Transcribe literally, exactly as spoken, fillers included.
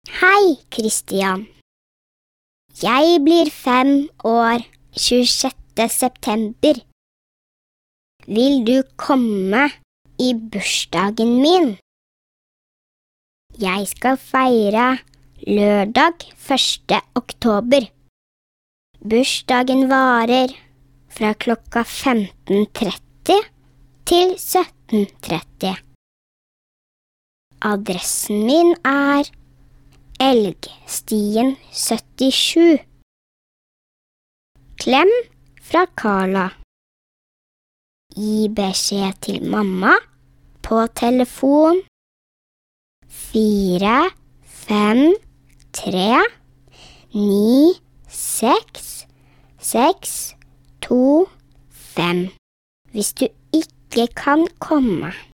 Hei, Kristian. Jeg blir fem år tjuesjette september. Vil du komme i bursdagen min? Jeg skal feire lørdag første oktober. Bursdagen varer fra klokka femten tretti til sytten tretti. Adressen min er Elgstien syttisju. Klem fra Carla. Gi beskjed til mamma på telefon fire fem tre ni seks seks to fem hvis du ikke kan komme.